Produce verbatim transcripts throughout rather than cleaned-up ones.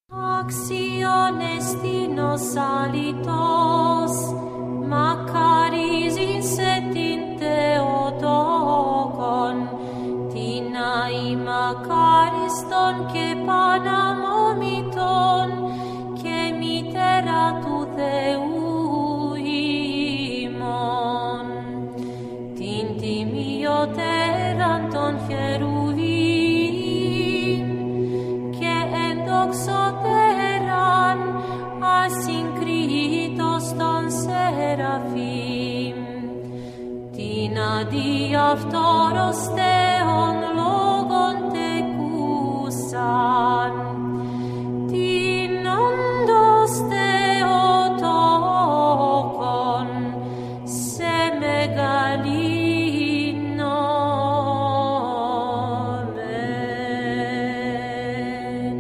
Axion estinos alitos, Macaris inset in Theotokon, Tinai Macariston και Παναμόμητον, και μητέρα του Θεού ημών, την τιμιωτέραν των χερουβίμ, και ενδοξωτέραν ασυγκρίτως των σεραφείμ, την αδιαυτόρος Θεόν λόγον τεκούσαν, την όντως Θεοτόκον σε μεγαλύνομεν.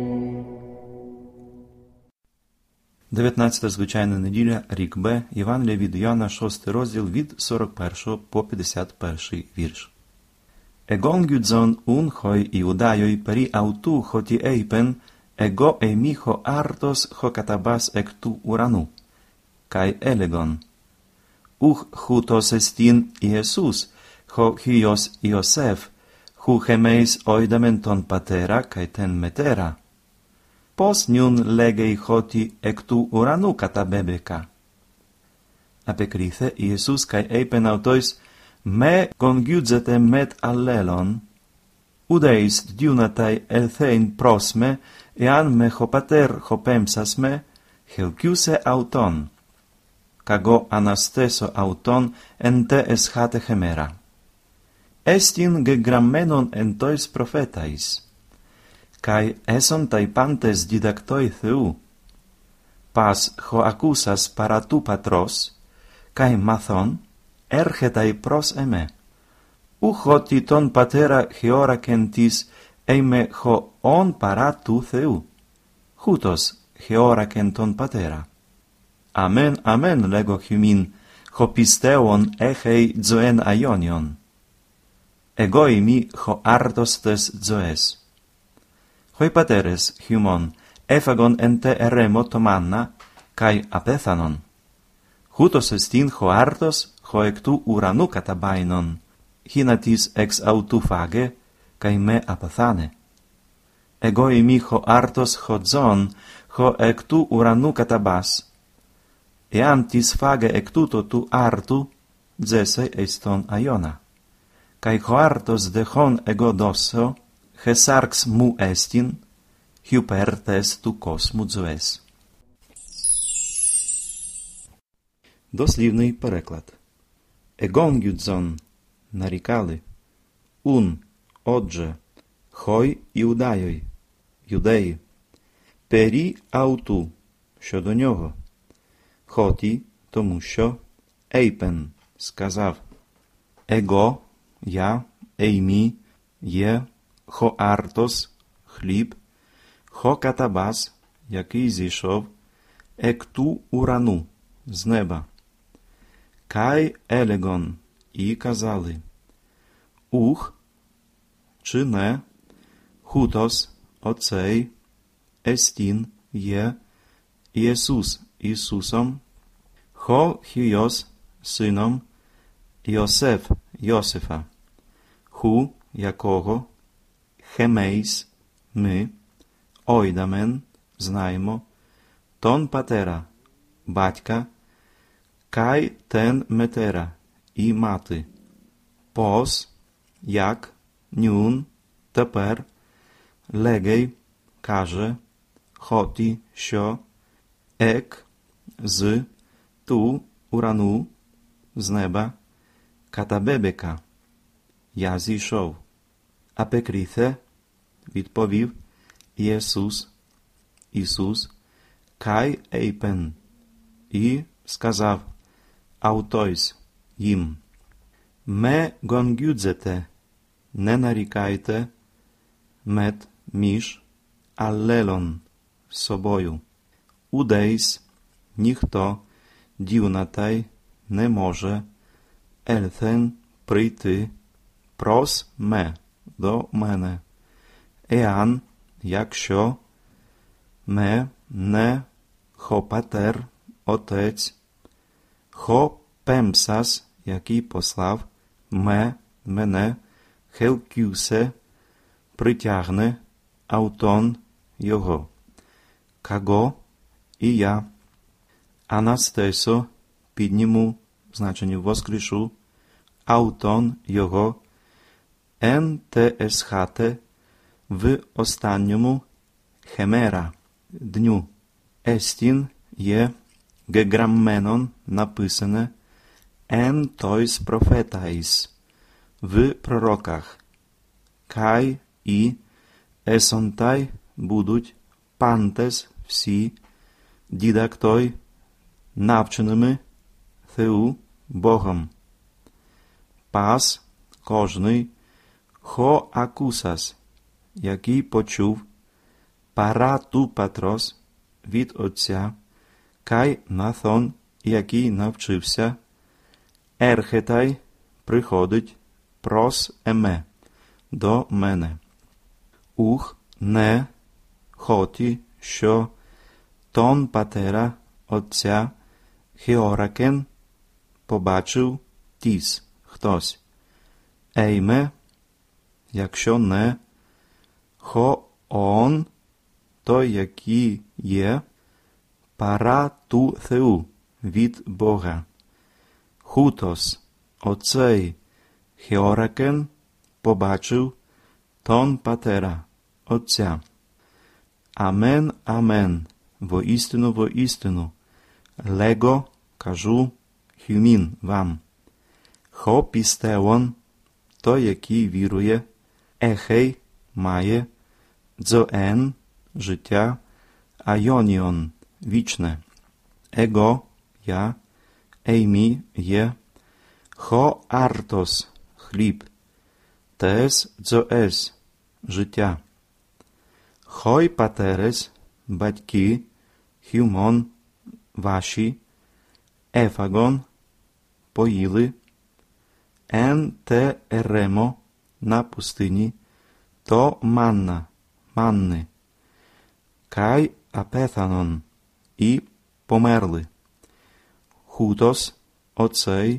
дев'ятнадцята звичайна неділя, рік Б, Євангелія від Йоанна, шостий розділ, від сорок першого по п'ятдесят перший вірш. Εγκόν γιουτζον ουν χοι Ιουδάιοι περί αυτού χωτι έιπεν, εγώ εμίχο άρτος χω καταβάς εκ του ουρανού. Καί έλεγον, ουχ χούτος εστίν Ιησούς, χω χιος Ιωσέφ, χου χεμέης οίδαμεν τον πατέρα καί τεν μετέρα. Πώς νιούν λέγει χωτι εκ του ουρανού καταβέβηκα. Απεκρίθε Ιησούς καί έιπεν αυτοίς, με γονγιούτζετε μετ αλλέλων, ουδέης διούναται ελθέιν προς με, εάν με χω πατέρ χω πέμψας με, χελκιούσε αυτόν. Καγώ αναστέσω αυτόν εν τε εσχάτε χεμέρα. Έστιν γεγραμμένον εν τοις προφέταις, καί έσον τα πάντες διδακτόι Θεού, πας χω ακούσας παρά του πατρός, καί μαθόν, έρχεται προς εμέ. Ούχ ότι τον πατέρα χεώρακεν της ειμαι χω ον παρά του Θεού. Χούτος χεώρακεν τον πατέρα. Αμέν, αμέν, λέγω χυμήν, χω πιστεύον έχει ζωέν αιώνιον. Εγώ ημί χω άρτος τες ζωές. Χοι πατέρες χυμών έφαγον εν τε ερέμο το μάννα, καί απέθανον. Χούτος εστίν χω άρτος, χω εκ του ουρανού καταμπάινον, χίνα της εξ αυτού φάγε, καί με απαθάνε. Εγώ ημί χω άρτος χω ζών, χω εκ του ουρανού καταμπάς. Εάν της φάγε εκ τούτο του άρτου, τζέσε εις τον αιώνα. Καί χω άρτος δεχόν εγώ δώσω, χεσάρξ μου έστιν, χιουπέρ τες του κόσμου ζωές. Дослівний переклад. Егон юдзон – нарікали. Ун – отже. Хой – Іудайой – юдеї. Пері – ауту – щодо нього. Хоті – тому що. Ейпен – сказав. Его – я. Еймі – є. Хо артос – хліб. Хо катабас – який зійшов. Екту урану – з неба. Кай елегон – і казали. Ух – чи не. Хутос – оцей. Естін – є. Ісус – Ісусом. Хо хіос – сином. Йосеф – Йосифа. Ху – якого. Хемейс – ми. Ойдамен – знаємо. Тон патера – батька. Кай тен метера – і мати. Пос – як. Нюн – тепер. Легей – каже. Хоті – що. Ек – з. Ту – урану – з неба. Катабебека – я зійшов. Апекріθε – відповів. Єсус – Ісус. Кай ейпен – і сказав. Автойс – їм. Ме гонгюдзете – не нарікайте. Мет – між. Аллелон – собою. Удейс – ніхто. Дюнатай – не може. Ельθεν – прийти. Прос ме – до мене. Еан – якщо. ме, не, хо патер, отець, хо пемсас, який послав, ме, мене, хелкюсе, притягне, аутон, його, каго, і я, анастесо, підніму, значення воскрешу, аутон, його, ен те есхате, в останньому, хемера, дню, естін є, геграмменон, написане, ен тойс профетаїс, в пророках, кай і есонтай будуть, пантес всі, дідактой, навченими, Θεού, Богом. Пас, кожний, хо акусас, який почув, пара ту патрос, від Отця, кай наthon, який навчився, ерхетай, приходить, прос еме, до мене. Ух, не, хоті, що, тон патера, Отця, хіоракен, побачив, тіс, хтось. Ейме, якщо не, хо он, той, який є, пара ту Θεού, від Бога. Хутос, оцей, хіоракен, побачив, тон патера, Отця. Амен, амен, воістину, воістину, лего, кажу, хюмін вам. Хо пістеон, той, який вірує, ехей, має, дзоен, життя, айоніон, вічне, его, я, еймі, є, хо артос, хліб, тес дзоес, життя, хой патерес, батьки, хюмон, ваші, ефагон, поїли, ен те еремо, на пустині, то манна, манни, кай апетанон, і померли. Хутос, оцей,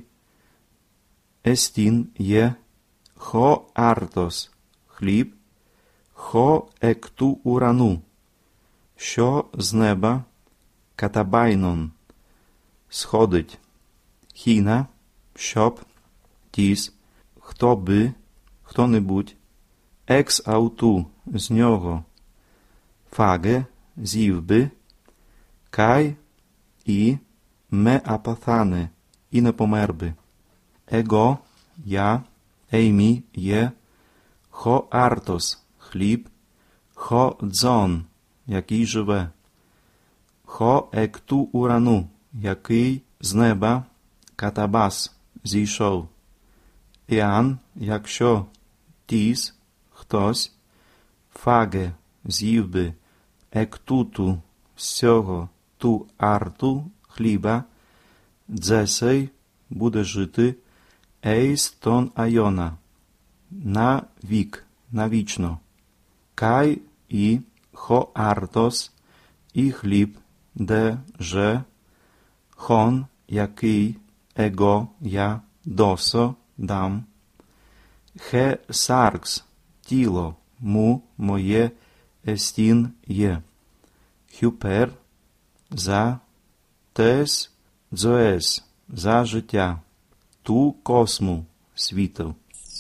естін є, хо артос, хліб, хо екту урану, що з неба, катабайнон, сходить, хіна, щоб, тіс, хто би, хто-небудь, екс ауту, з нього, фаге, з'їв би, кай і ме апаthане, і не помер би. Его, я, еймі, є, хо артос, хліб, хо дзон, який живе, хо екту урану, який з неба, катабас, зійшов. Іан, якщо, тіс, хтось, фаге, з'їв би, ектуту, всього, ту арту, хліба, дзесей, буде жити, ейс тон айона, на вік, навічно. Кай і хо артос, і хліб, де же, хон, який, его, я, досо, дам, хе саркс, тіло, му, моє, естін, є, хюпер, за, тес, дзоес, за життя, ту косму, світу.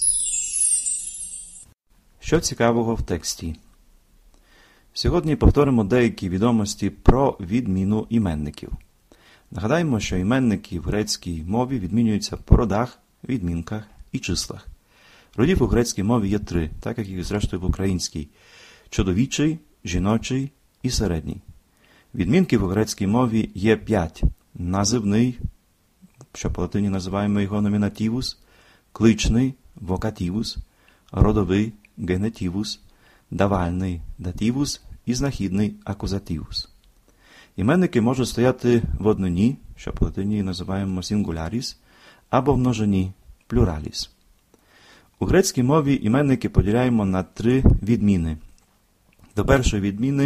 Що цікавого в тексті? Сьогодні повторимо деякі відомості про відміну іменників. Нагадаємо, що іменники в грецькій мові відмінюються по родах, відмінках і числах. Родів у грецькій мові є три, так як і зрештою в українській – чоловічий, жіночий і середній. Відмінків у грецькій мові є п'ять – називний, що по латині називаємо його номінативус, кличний – вокативус, родовий – генетивус, давальний – дативус і знахідний – акузативус. Іменники можуть стояти в однині, що по латині називаємо сингуляріс, або в множині – плюраліс. У грецькій мові іменники поділяємо на три відміни. До першої відміни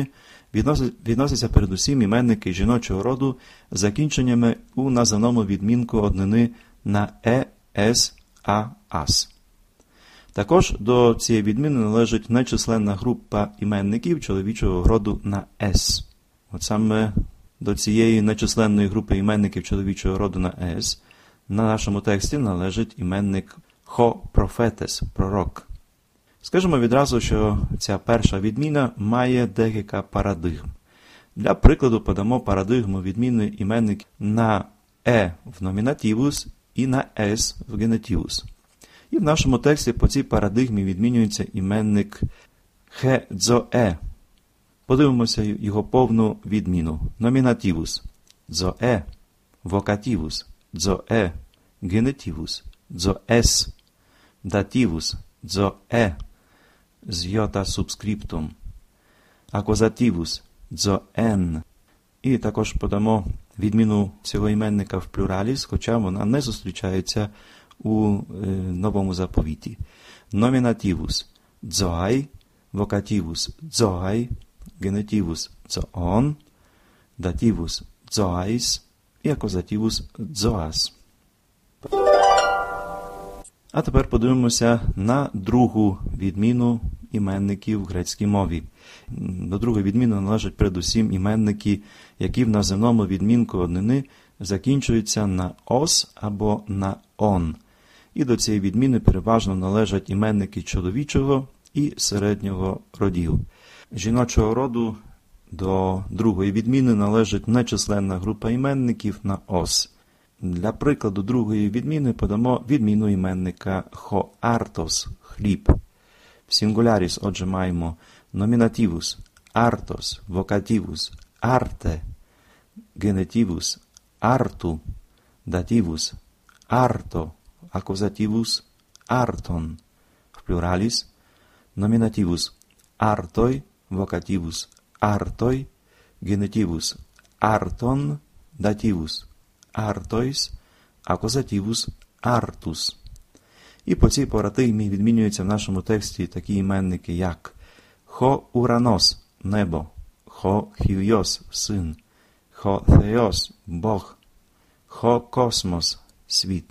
відносяться передусім іменники жіночого роду з закінченнями у називному відмінку однини на е, с, а, ас. Також до цієї відміни належить нечисленна група іменників чоловічого роду на «с». От саме до цієї нечисленної групи іменників чоловічого роду на «с» на нашому тексті належить іменник «хо профетес» – пророк. Скажемо відразу, що ця перша відміна має декілька парадигм. Для прикладу подамо парадигму відміни іменників на «е» в номінативус і на «с» в генетивус. І в нашому тексті по цій парадигмі відмінюється іменник «хе-дзо-е». Подивимося його повну відміну. Номінативус – «дзо-е», вокативус – «дзо-е», генетивус – «дзо-ес», дативус – «дзо-е», з йота субскриптум, акузативус – «дзо-ен». І також подамо відміну цього іменника в плюраліс, хоча вона не зустрічається у е, новому заповіті. Номінативус – «дзоай», вокативус – «дзоай», генетивус – «дзоон», дативус – «дзоайс» і акузативус – «дзоас». А тепер подивимося на другу відміну іменників в грецькій мові. До другої відміни належать передусім іменники, які в називному відмінку однини закінчуються на «ос» або на «он». І до цієї відміни переважно належать іменники чоловічого і середнього родів. Жіночого роду до другої відміни належить нечисленна група іменників на «ос». Для прикладу другої відміни подамо відміну іменника «хоартос» – «хліб». В сингуляріс, отже, маємо номінативус – «артос», вокативус – «арте», генетивус – «арту», дативус – «арто», акузативус – «артон». В плюраліс номінативус – «артой», вокативус – «артой», генетивус – «артон», дативус – «артойс», акузативус – «артус». І по цій парадигмі відмінюються в нашому тексті такі іменники, як «хо уранос» – небо, «хо хіойос» – син, «хо θεос» – Бог, «хо космос» – світ.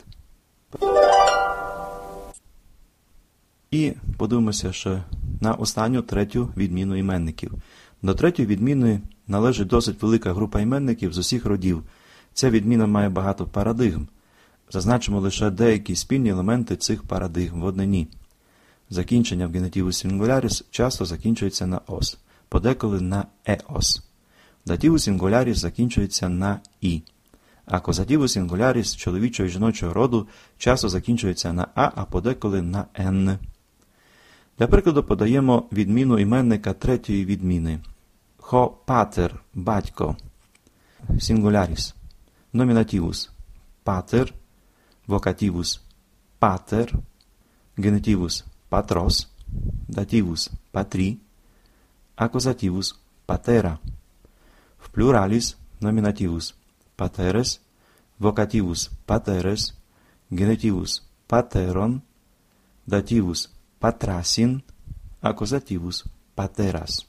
І подивимося ще на останню, третю відміну іменників. До третьої відміни належить досить велика група іменників з усіх родів. Ця відміна має багато парадигм. Зазначимо лише деякі спільні елементи цих парадигм в однині. Закінчення в генетивус сингуляріс часто закінчується на «ос», подеколи на «еос». Дативус сингуляріс закінчується на «і». Акузативус сингуляріс чоловічого і жіночого роду часто закінчується на «а», а подеколи на «н». Для прикладу подаємо відміну іменника третьої відміни. «Хо патер» – «батько», сингуляріс. Номінативус – «патер», вокативус – «патер», генетивус – «патрос», дативус – «патрі», акузативус – «патера». В плюраліс номінативус – «патерес», вокативус – «патерес», генетивус – «патерон», дативус – «патрасін», акузативус – «патерас».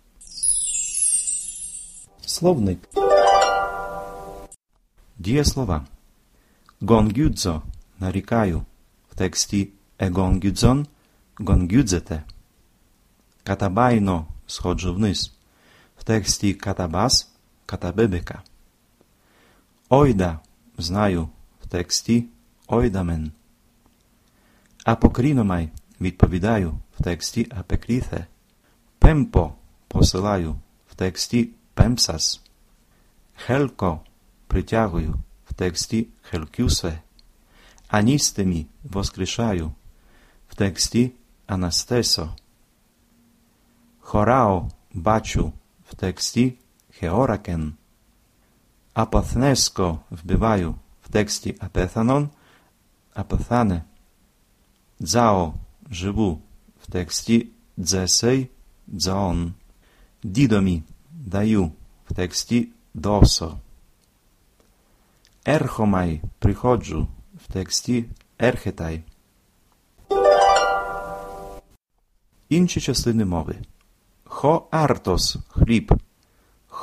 Словник. Дієслова. «Гонгюдзо» – нарікаю. В тексті «егонгюдзон» – «гонгюдзете». «Катабайно» – сходжу вниз. В тексті «катабас» – «катабебека». «Ойда» – знаю. В тексті «ойдамен». «Апокріномай» – відповідаю. В тексті «апекріθε». «Пемпо» – посилаю. В тексті «пемпсас». «Хелко» – притягую. В тексті «хелкюсе». «Аністемі» – воскрешаю. В тексті «анастесо». «Хорао» – бачу. В тексті «хеоракен». «Апоθνέσκω» – вбиваю. В тексті «апέθανον», «апоθάνε». «Дзао» – живу. В тексті «дзесей», «дзаон». «Дідомі» – даю. В тексті «досо». «Ерхомай» – приходжу. В тексті «ерхетай». Інші частини мови. «Хо артос» – хліб.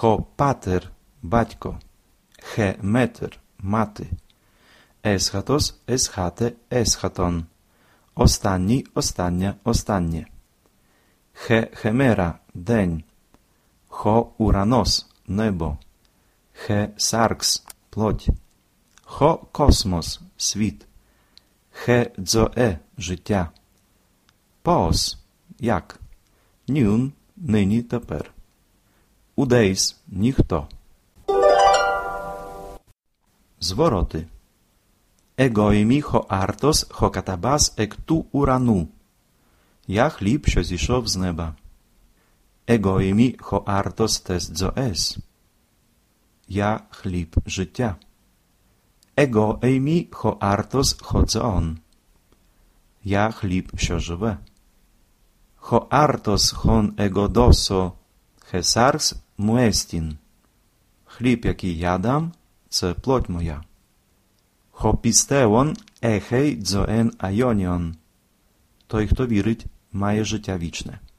Хо патер – батько. Хе метер – мати. Есхатос – есхате – есхатон. Останній – остання – останнє. Хе хемера – день. Хо уранос – небо. Хе саркс – плоть. Хо космос – світ. Хе дзоe – життя. Поос – як. Нюн – нині тепер. Удейс – ніхто. Звороти. Егоїмі хо артос хо катабас екту урану. Я хліб, що зійшов з неба. Егоїмі хо артос тес дзоес. Я хліб життя. Его еймі хо артос хо дзоон. Я хліб, що живе. Хо артос хон его досо хесарс муестін. Хліб, який я дам, це плоть моя. Хо пістеон ехей дзоен айоніон. Той, хто вірить, має життя вічне.